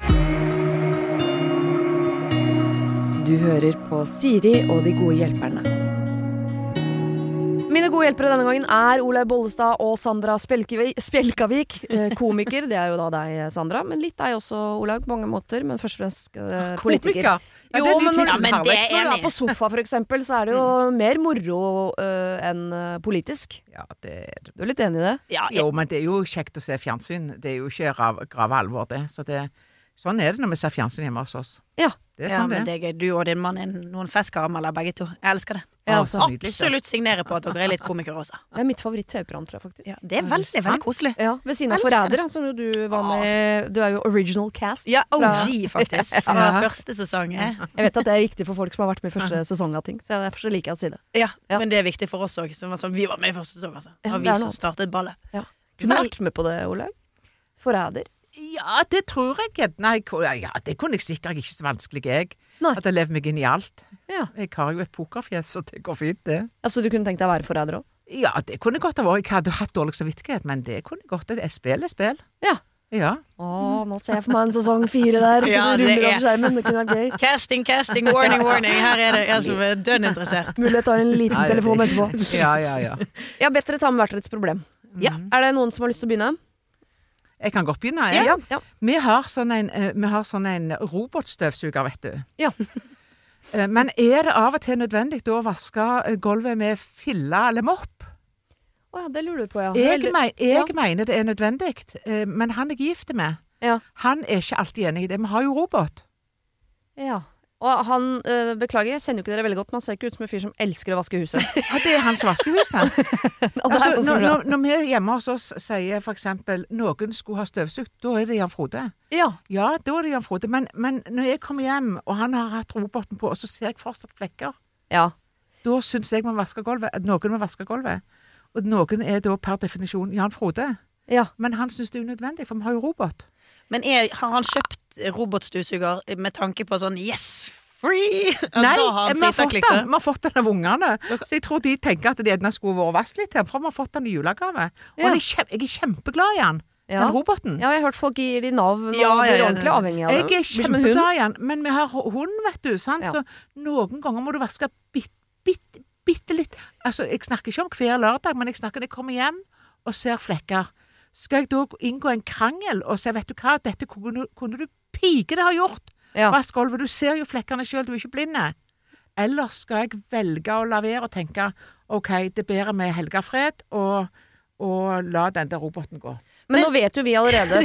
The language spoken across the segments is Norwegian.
Du hører på Siri og de gode hjelperne. Mine gode hjelpere denne gangen Olaug Bollestad og Sandra Spjelkavik, komiker. Det jo da deg, Sandra, men litt deg også, Olaug, på mange måter, men først og fremst politiker. Jo, men når du på sofa for eksempel, så det jo mer moro enn politisk. Ja, det Du litt enig i det? Ja, jo, men det jo kjekt å se fjernsyn. Det jo ikke grave alvor, det. Så sånn det når vi ser fjernsyn hjemme hos oss. Ja. Det sånn men det gøy. Du og din mann noen festkarameller, begge to. Jeg elsker det. Absolutt signere på at dere litt komikere også. Det mitt favoritt-TV-program, tror jeg faktisk. Ja, det veldig, veldig koselig. Ja, ved siden av Forræder, som du var med. Du jo original cast. Ja, OG faktisk. Fra første sesong. Jeg vet at det viktig for folk som har vært med i første sesong av ting, så derfor så liker jeg å si det. Ja, men det viktig for oss også. Vi var med i første sesong, altså. Og vi som startet ballet. Ja. Kunne du vært med på det, Olaug? Forræder? Ja, det tror jeg. Nei, ja, det kunne jeg sikkert ikke så vanskelig, jeg. Nei. At jeg lever meg inn i alt. Ja. Jeg har jo et pokerfjes, så det går fint, det. Altså, du kunne tenkt deg å være forræder også? Ja, det kunne godt ha vært. Jeg hadde hatt dårlig samvittighet, men det kunne godt. Et spill. Ja. Ja. Nå ser jeg for meg en sesong 4 der. Ja, det ruller over skjermen, det kunne vært gøy. Casting, warning. Her det en som dønn interessert. Mulig jeg tar en liten telefon etterpå. Ja. Jeg har bedt dere ta med hvert deres problem. Ja. Det noen som har lyst til å begynne? Jeg kan godt begynne. Ja. Vi har sånn en robotstøvsuger, vet du. Ja. Men det av og til nødvendig å vaske gulvet med filla eller mopp? Ja, det lurer du på, ja. Jeg mener det nødvendig, men han jeg gift med, han ikke alltid enig i det. Vi har jo robot. Ja. Og han, beklager, jeg kjenner jo ikke dere veldig godt, men han ser ikke ut som en fyr som elsker å vaske huset. Ja, det hans vaskehuset. Altså, når vi hjemme hos oss sier for eksempel noen skulle ha støvsugt, da det Jan Frode. Ja, da det Jan Frode. Men når jeg kommer hjem, og han har hatt roboten på, og så ser jeg fortsatt flekker, da synes jeg man vasker gulvet, noen må vaske gulvet. Og noen da per definisjon Jan Frode. Ja. Men han synes det unødvendig, for vi har jo robot. Men har han kjøpt robotstøvsuger med tanke på sånn yes, free? Nei, vi har fått den av ungene. Så jeg tror de tenker at de gjerne skulle vært vasket litt her, for vi har fått den i julegave. Og jeg er kjempeglad i han, den roboten. Ja, jeg har hørt folk gir de navn og blir ordentlig avhengig av det. Jeg er kjempeglad i han, men vi har hund, vet du, sant? Så noen ganger må du vaske bitte litt. Altså, jeg snakker ikke om hver lørdag, men jeg snakker når jeg kommer hjem og ser flekker. Skal jeg da inngå en krangel og si, vet du hva, dette kunne du pike det har gjort. Vask gulvet, du ser jo flekkene selv, du ikke blinde. Eller skal jeg velge å la være og tenke, ok, det bedre med helgafred og la den der roboten gå. Men nå vet jo vi allerede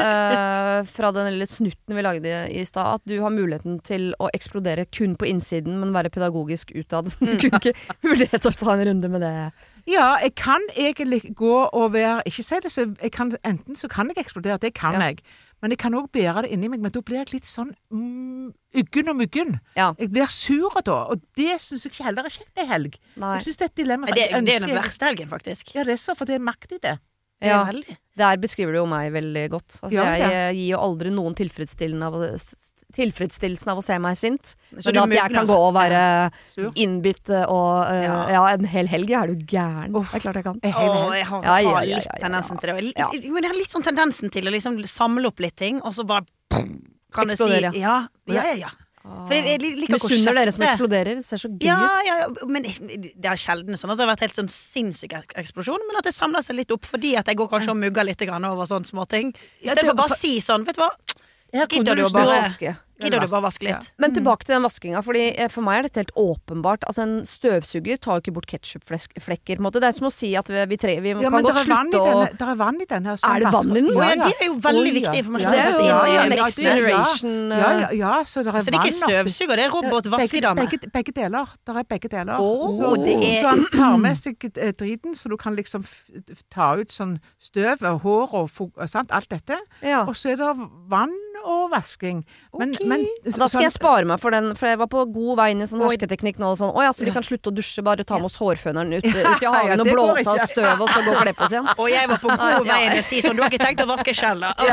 fra den lille snutten vi lagde i stad, at du har muligheten til å eksplodere kun på innsiden, men være pedagogisk utad. Du kunne ikke mulighet til å ta en runde med det. Ja, jeg kan egentlig gå og være, ikke si det, så enten så kan jeg eksplodere, det kan jeg. Men jeg kan også bære det inni meg, men da blir jeg litt sånn uggen og muggen. Ja. Jeg blir sur da, og det synes jeg ikke heller kjekt i helg. Nei. Jeg synes det et dilemma. Det den verste helgen, faktisk. Ja, det så, for det makt i det. Ja, der beskriver du jo meg veldig godt. Altså, jeg gir jo aldri noen tilfredsstillelsen av å se meg sint. Men at jeg kan gå og være innbitt og en hel helg er du gæren. Det er klart jeg kan. Jeg har litt tendensen til det. Men jeg har litt sånn tendensen til å liksom samle opp litt ting, og så bare kan jeg si ja. For jeg liker ikke å kjefte. Dere som eksploderer, det ser så gøy ut. Ja, men det er sjelden sånn at det har vært helt sånn sinnssyk eksplosjon, men at det samler seg litt opp fordi at jeg går kanskje og mugger litt over sånne små ting. I stedet for bare å si sånn, vet du hva? Gidder du bare vaske litt? Men tilbake til den vaskinga, fordi for meg er dette helt åpenbart. Altså en støvsuger tar jo ikke bort ketchupflekker på en måte. Det som å si at vi kan godt slutte å... Det er vann i den her. Er det vann i den? Ja, det er jo veldig viktig informasjon. Det er jo next generation. Ja, så det er vann. Så det er ikke støvsuger, det er robotvaskedame. Begge deler. Det er begge deler. Så han tar med seg driten, så du kan liksom ta ut sånn støv og hår og alt dette. Og så er det vann og vasking. Men da skal jeg spare meg for den, for jeg var på god vei inn i sånn hersketeknikk nå og sånn, så vi kan slutte å dusje, bare ta med oss hårføneren ut i hagen og blåse av støv og så gå og kle på oss igjen. Og jeg var på god vei inn og si sånn, du har ikke tenkt å vaske selv da?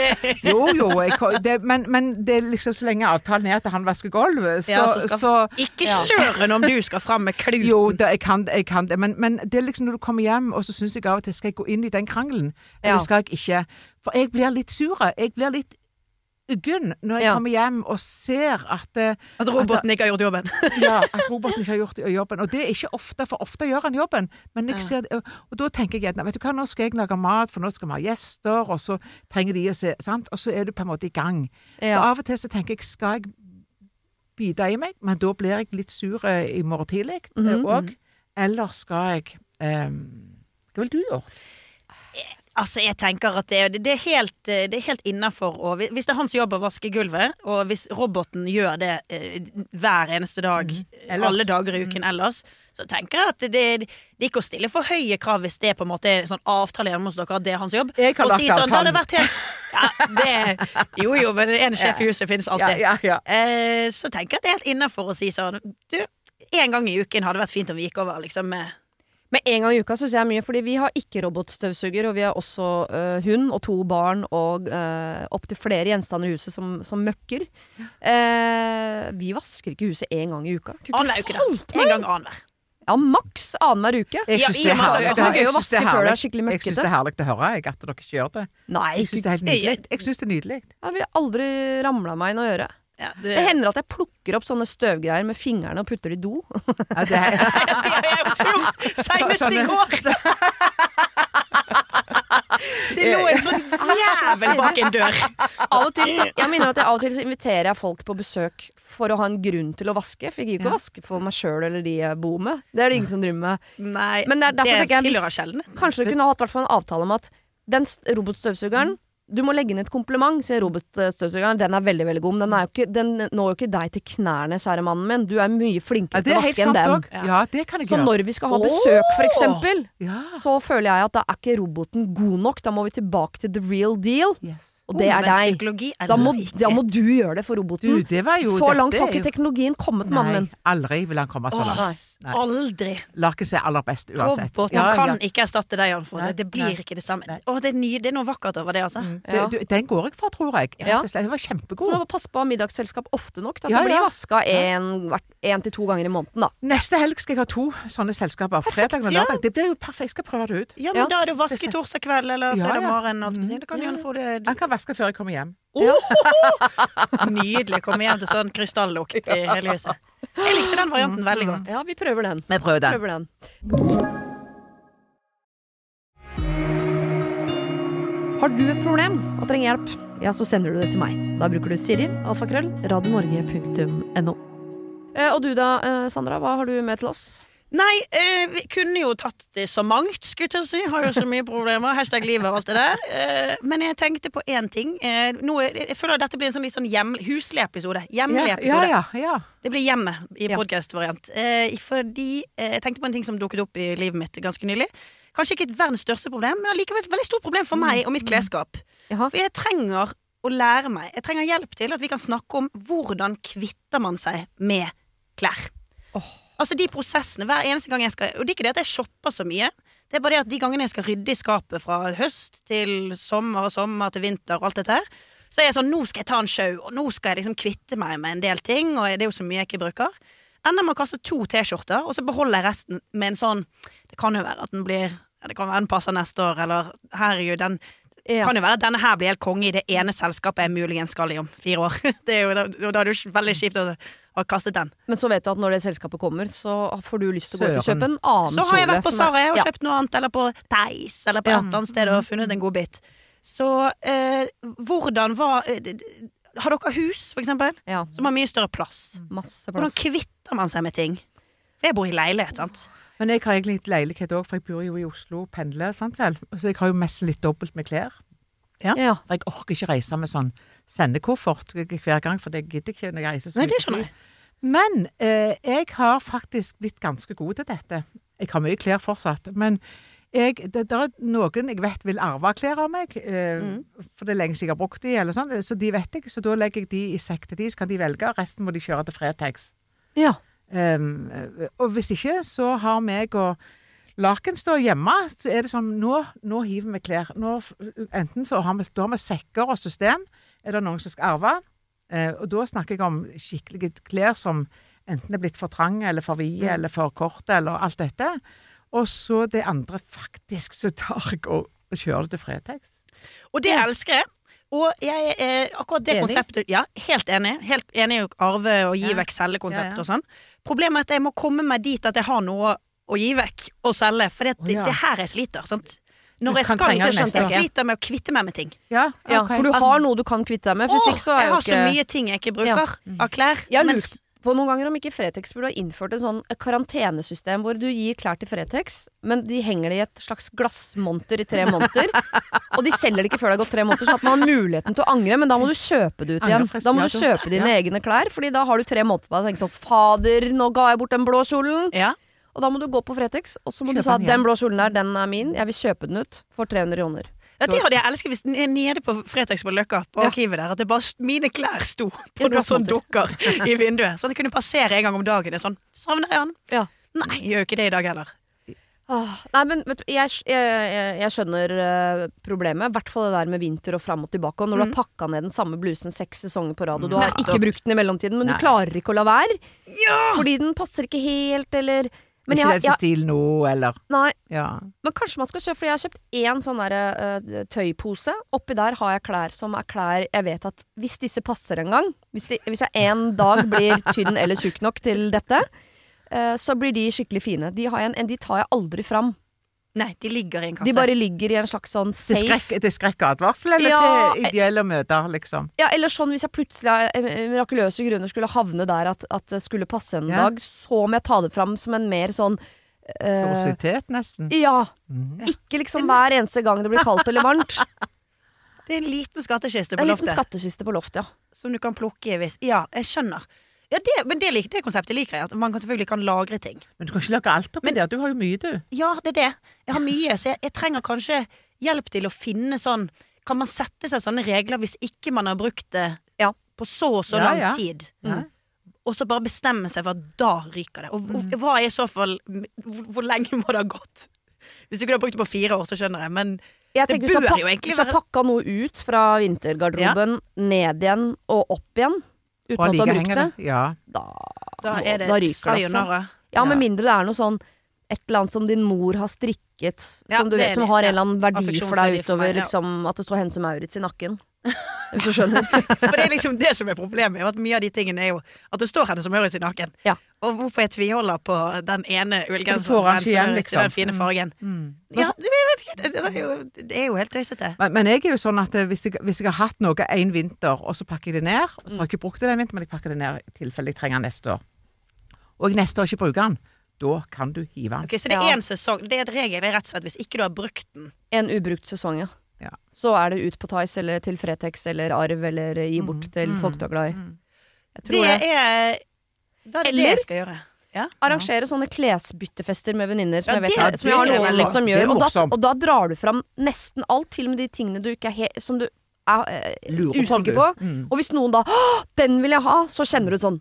Jo, men det er liksom så lenge avtalen er at han vasker gulvet, så ikke søren om du skal frem med kluten. Jo, jeg kan det, men det er liksom når du kommer hjem, og så synes jeg av og til skal jeg gå inn i den krangelen, eller skal jeg ikke, for jeg blir litt sur, jeg blir litt uggen når jeg kommer hjem og ser at roboten ikke har gjort jobben. Ja, at roboten ikke har gjort jobben. Og det er ikke ofte, for ofte gjør han jobben. Men jeg ser det, og da tenker jeg, vet du hva, nå skal jeg lage mat, for nå skal vi ha gjester, og så trenger de å se, sant? Og så er du på en måte i gang. Så av og til så tenker jeg, skal jeg bite i meg, men da blir jeg litt sur i morgen tidlig også. Eller skal jeg hva vil du gjøre? Altså, jeg tenker at det er helt innenfor, og hvis det er hans jobb å vaske gulvet, og hvis roboten gjør det hver eneste dag, alle dager i uken ellers, så tenker jeg at det er ikke å stille for høye krav hvis det på en måte er sånn avtale gjennom hos dere, at det er hans jobb. Jeg kan lagt sånn, det hadde vært helt... Jo, men en sjef i huset finnes alltid. Så tenker jeg at det er helt innenfor å si sånn, du, en gang i uken hadde vært fint om vi gikk over, liksom, med en gang i uka så ser jeg mye, fordi vi har ikke robotstøvsuger, og vi har også hund og 2 barn og opp til flere gjenstander i huset som møkker. Vi vasker ikke huset en gang i uka. Annenhver uke da. En gang annenhver. Ja, maks annenhver uke. Jeg synes det er herlig. Det er gøy å vaske før det er skikkelig møkkete. Jeg synes det er herlig å høre at dere ikke gjør det. Nei. Jeg synes det er helt nydelig. Jeg synes det er nydelig. Det vil aldri ramle meg inn å gjøre. Ja, det hender at jeg plukker opp sånne støvgreier med fingrene og putter det i do. Ja, det har jeg også gjort senest i går. Det lå en sånn jævel bak en dør. Av og til, jeg mener at av og til så inviterer jeg folk på besøk for å ha en grunn til å vaske. For jeg gir ikke å vaske for meg selv eller de jeg bor med. Det er det ingen som driver med. Nei, men det tilhører sjelden. Kanskje du kunne hatt hvertfall en avtale om at den robotstøvsugeren du må legge ned et kompliment, sier robotstøvsugeren. Den er veldig, veldig god. Men den når jo ikke deg til knærne, kjære mannen min. Du er mye flinkere til å vaske enn den. Ja, det kan jeg gjøre. Så når vi skal ha besøk, for eksempel, så føler jeg at da er ikke roboten god nok. Da må vi tilbake til the real deal. Og det er deg. Da må du gjøre det for roboten. Så langt har ikke teknologien kommet, mannen min. Aldri vil han komme så langt. Aldri. La ikke se aller best uansett. Roboten kan ikke erstatte deg, Jan Frode. Det blir ikke det samme. Det er noe vakkert over det, altså. Den går jeg for, tror jeg. Det var kjempegod. Så man må passe på middagsselskap ofte nok. Da det blir vasket 1 til 2 ganger i måneden, da. Neste helg skal jeg ha 2 sånne selskaper. Fredag og lørdag. Det blir jo perfekt. Jeg skal prøve det ut. Ja, men da er det vaske torsdag kveld eller fredag morgen. Det kan Jan få det. Han kan vaske før jeg kommer hjem. Nydelig. Komme hjem til sånn krystallukt i hele huset. Jeg likte den varianten veldig godt. Ja, vi prøver den. Vi prøver den. Har du et problem og trenger hjelp, ja, så sender du det til meg. Da bruker du Siri, alfakrøll, radionorge.no. Og du da, Sandra, hva har du med til oss? Nei, vi kunne jo tatt det så mangt, skulle jeg si. Har jo så mye problemer, #livet og alt det der. Men jeg tenkte på en ting. Jeg føler at dette blir en sånn huslig episode. Hjemlig episode. Ja. Det blir hjemme i podcast-variant. Fordi jeg tenkte på en ting som dukket opp i livet mitt ganske nylig. Kanskje ikke et verdens største problem, men allikevel et veldig stort problem for meg og mitt klesskap. For jeg trenger å lære meg, jeg trenger hjelp til at vi kan snakke om hvordan kvitter man seg med klær. Altså de prosessene, hver eneste gang jeg skal, og det er ikke det at jeg shopper så mye, det er bare det at de gangene jeg skal rydde i skapet fra høst til sommer til vinter og alt dette her, så er jeg sånn, nå skal jeg ta en show, og nå skal jeg liksom kvitte meg med en del ting, og det er jo så mye jeg ikke bruker. Ender med å kaste 2 t-skjorter, og så beholder jeg resten med en sånn, det kan jo være at den blir, det kan være den passer neste år, eller herregud, den kan jo være at denne her blir helt konge i det ene selskapet jeg muligens skal i om 4 år. Det er jo, da er det jo veldig kjipt å ha kastet den. Men så vet du at når det selskapet kommer, så får du lyst til å gå ut og kjøpe en annen kjole. Så har jeg vært på Zara og kjøpt noe annet, eller på Theis, eller på et eller annet sted og funnet en god bit. Så hvordan var... Har dere hus, for eksempel? Som har mye større plass. Masse plass. Hvordan kvitter man seg med ting? For jeg bor i leilighet, sant? Men jeg har egentlig litt leilighet også, for jeg bor jo i Oslo og pendler, sant vel? Så jeg har jo mest litt dobbelt med klær. For jeg orker ikke reise med sånn sendekoffert hver gang, for det gidder ikke når jeg reiser så mye. Nei, det skjønner jeg. Men jeg har faktisk blitt ganske god til dette. Jeg har mye klær fortsatt, men det er noen jeg vet vil arve klær av meg, for det er lenge siden jeg har brukt de, eller sånn, så de vet jeg, så da legger jeg de i sekk til de, så kan de velge, resten må de kjøre til Fretex. Og hvis ikke, så har meg og Laken står hjemme, så er det sånn, nå hiver vi klær. Enten så har vi sekker og system, er det noen som skal arve, og da snakker jeg om skikkelige klær som enten er blitt for trange, eller for vide, eller for korte, eller alt dette. Og så det andre faktisk, så tar jeg og kjører det til Fretex. Og det elsker jeg. Og jeg akkurat det konseptet, ja, helt enig i å arve og gi vekk selge-konsept og sånn. Problemet er at jeg må komme meg dit at jeg har noe å gi vekk og selge, for det her jeg sliter, sant? Når jeg sliter med å kvitte meg med ting. Ja, for du har noe du kan kvitte deg med. Jeg har så mye ting jeg ikke bruker av klær. Jeg har lurt på noen ganger om ikke Fretex burde ha innført en sånn karantenesystem hvor du gir klær til Fretex, men de henger det i et slags glassmonter i 3 måneder. Og de selger det ikke før det har gått 3 måneder, så at man har muligheten til å angre, men da må du kjøpe det ut igjen. Da må du kjøpe dine egne klær, fordi da har du 3 måneder på deg og tenker sånn, fader, nå ga jeg bort den blå kjolen. Ja. Og da må du gå på Fretex, og så må du si at den blå kjolen der, den er min, jeg vil kjøpe den ut for 300 kroner. Ja, det hadde jeg elsket hvis nede på Fretex på Løkka, på arkivet der, at det bare mine klær sto på noen sånne dukker i vinduet, så det kunne passere en gang om dagen. Det er sånn, savner jeg han? Ja. Nei, jeg gjør ikke det i dag heller. Nei, men vet du, jeg skjønner problemet, i hvert fall det der med vinter og frem og tilbake, og når du har pakket ned den samme blusen 6 sesonger på rad, og du har ikke brukt den i mellomtiden, men du klarer ikke å la være, fordi den passer ikke helt, eller... Men ikke den stil nå, eller? Nei, men kanskje man skal kjøpe, for jeg har kjøpt en sånn der tøypose. Oppi der har jeg klær som er klær jeg vet at hvis disse passer en gang, hvis jeg en dag blir tynn eller tjukk nok til dette, så blir de skikkelig fine. De tar jeg aldri fram. Nei, de ligger i en kasse. De bare ligger i en slags sånn safe. Til skrekkadvarsel, eller til ideelle møter, liksom? Ja, eller sånn hvis jeg plutselig av mirakuløse grunner skulle havne der at det skulle passe en dag, så må jeg ta det fram som en mer sånn Kuriositet, nesten. Ja. Ikke liksom hver eneste gang det blir kaldt eller varmt. Det er en liten skattkiste på loftet. En liten skattkiste på loftet, ja. Som du kan plukke i hvis. Ja, jeg skjønner. Ja, men det konseptet liker jeg, at man selvfølgelig kan lagre ting. Men du kan ikke lage alt oppi det, du har jo mye, du. Ja, det er det. Jeg har mye, så jeg trenger kanskje hjelp til å finne sånn, kan man sette seg sånne regler hvis ikke man har brukt det på så og så lang tid? Og så bare bestemme seg for at da ryker det. Og hva er i så fall, hvor lenge må det ha gått? Hvis du ikke har brukt det på 4 år, så skjønner jeg, men jeg tenker, det bør jo egentlig være... Hvis jeg pakket noe ut fra vintergarderoben, ned igjen og opp igjen, uten at du har brukt det, da er det sayonara. Ja, med mindre det er noe sånn et eller annet som din mor har strikket, som du vet, som har en eller annen verdi for deg utover liksom, at det står Hense Maurits i nakken. Hvis du skjønner. For det er liksom det som er problemet, at mye av de tingene er jo at det står Hense Maurits i nakken. Og hvorfor jeg tviholder på den ene ullgenseren i den fine fargen. Ja, jeg vet ikke, det er jo helt tøysete. Men jeg er jo sånn at hvis jeg har hatt noe en vinter, og så pakker jeg det ned, og så har jeg ikke brukt det den vinteren, men jeg pakker det ned i tilfelle jeg trenger den neste år. Og jeg neste år ikke bruker den, da kan du hive den. Ok, så det er en sesong, det er et regel, det er rett og slett hvis ikke du har brukt den. En ubrukt sesong, ja. Så er det ut på Thais, eller til Fretex, eller Arv, eller gi bort til folk du er glad i. Jeg tror da er det det jeg skal gjøre. Arrangere sånne klesbyttefester med venninner som jeg vet som jeg har noen som gjør, og da drar du fram nesten alt, til og med de tingene du ikke er som du er usikker på. Og hvis noen da, den vil jeg ha, så kjenner du sånn,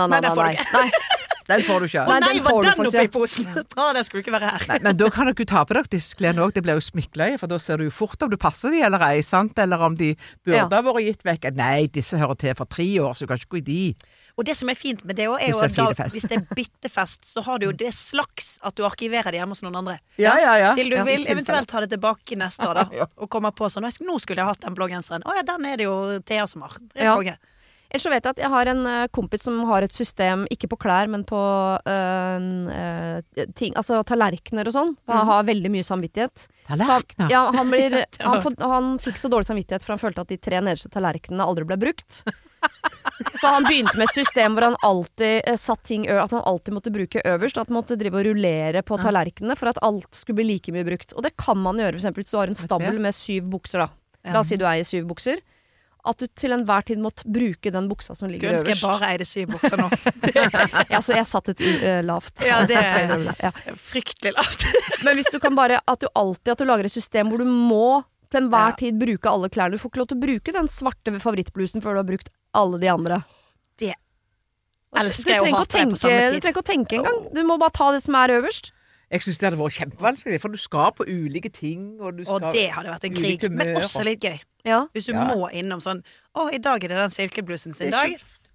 nei. Den får du ikke. Nei, var den oppe i posen? Det skulle ikke være her. Men da kan dere jo ta på dere disse klærne også. Det blir jo smykkløye, for da ser du jo fort om du passer de eller ei, sant? Eller om de burde ha vært gitt vekk. Nei, disse hører til for 3 år, så du kan ikke gå i de. Og det som er fint med det også, er jo at hvis det er byttefest, så har du jo det slags at du arkiverer det hjemme hos noen andre. Ja. Til du vil eventuelt ha det tilbake neste år da, og komme på sånn, nå skulle jeg hatt den bloggenseren. Den er det jo Thea som har. Det er konge. Ellers så vet jeg at jeg har en kompis som har et system, ikke på klær, men på ting, altså tallerkener og sånn. Han har veldig mye samvittighet. Tallerkener? Ja, han fikk så dårlig samvittighet, for han følte at de 3 nederste tallerkenene aldri ble brukt. Så han begynte med et system hvor han alltid satt ting at han alltid måtte bruke øverst, at han måtte drive og rullere på tallerkenene for at alt skulle bli like mye brukt. Og det kan man gjøre, for eksempel hvis du har en stabel med 7 bukser da. La oss si du eier 7 bukser. At du til enhver tid måtte bruke den buksa som ligger øverst. Skulle ønske jeg bare eide 7 bukser nå. Ja, så jeg satt et lavt. Ja, det er fryktelig lavt. Men hvis du kan bare, at du lager et system hvor du må til enhver tid bruke alle klærne. Du får ikke lov til å bruke den svarte favorittblusen før du har brukt alle de andre. Det elsker jeg å ha tre på samme tid. Du trenger ikke å tenke engang. Du må bare ta det som er øverst. Jeg synes det hadde vært kjempevanskelig, for du skal på ulike ting. Og det hadde vært en krig, men også litt gøy. Ja. Hvis du må innom sånn, i dag er det den silkeblusen sin dag.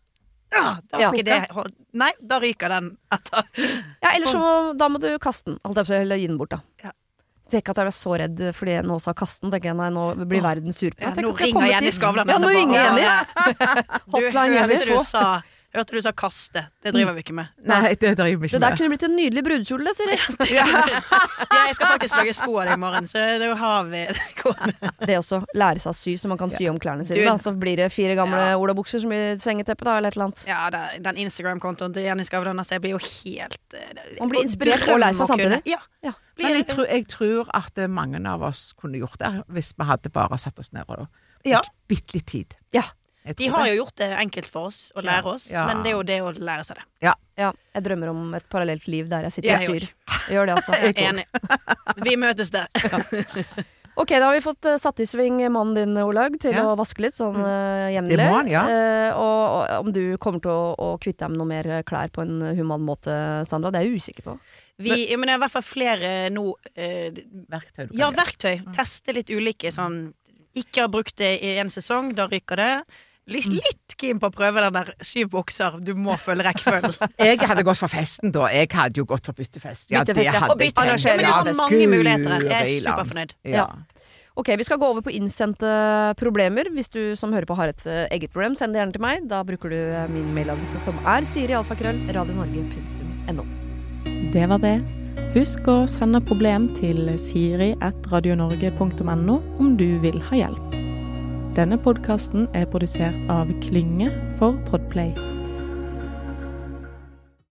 Nei, da ryker den etter. Ja, ellers så da må du kaste den, eller gi den bort da. Ja. Tenk at jeg ble så redd fordi jeg nå sa kasten. Tenker jeg, nei, nå blir verden sur på meg. Nå ringer Jenny Skavlan. Ja, nå ringer Jenny. Hotline Hørte du sa kaste. Det driver vi ikke med. Nei, det driver vi ikke med. Det der kunne blitt en nydelig brudekjole, Siri. Jeg skal faktisk lage sko av det i morgen, så det har vi. Det også. Lære seg å sy, så man kan sy om klærne sine. Da. Så blir det 4 gamle olabukser som blir sengeteppe, da, eller et eller annet. Ja, den Instagram-kontoen til Jenny Skavlan, altså, jeg blir jo helt... Man blir inspirert og lei seg samtidig. Ja. Men jeg tror at mange av oss kunne gjort det, hvis vi hadde bare satt oss ned og bitt litt tid. Ja. De har jo gjort det enkelt for oss å lære oss, men det er jo det å lære seg det. Ja, jeg drømmer om et parallelt liv der jeg sitter og syr. Jeg gjør det, altså. Jeg er enig. Vi møtes der. Ok, da har vi fått satt i sving mannen din, Olaug, til å vaske litt sånn jevnlig. Det må han, ja. Og om du kommer til å kvitte deg med noe mer klær på en human måte, Sandra, det er jeg usikker på. Men det er i hvert fall flere nå verktøy. Ja, verktøy. Teste litt ulike sånn. Ikke har brukt det i en sesong, da ryker det. Litt keen på å prøve den der 7 bokser. Du må følge rekkefølgen. Jeg hadde gått for festen da. Jeg hadde jo gått for byttefest. Ja, det hadde jeg. Men det har mange muligheter. Jeg er superfornøyd. Ja. Ok, vi skal gå over på innsendte problemer. Hvis du som hører på har et eget problem, send det gjerne til meg. Da bruker du min mailadresse som er siri@radionorge.no. Det var det. Husk å sende problem til siri@radionorge.no om du vil ha hjelp. Denne podcasten er produsert av Klynge for Podplay.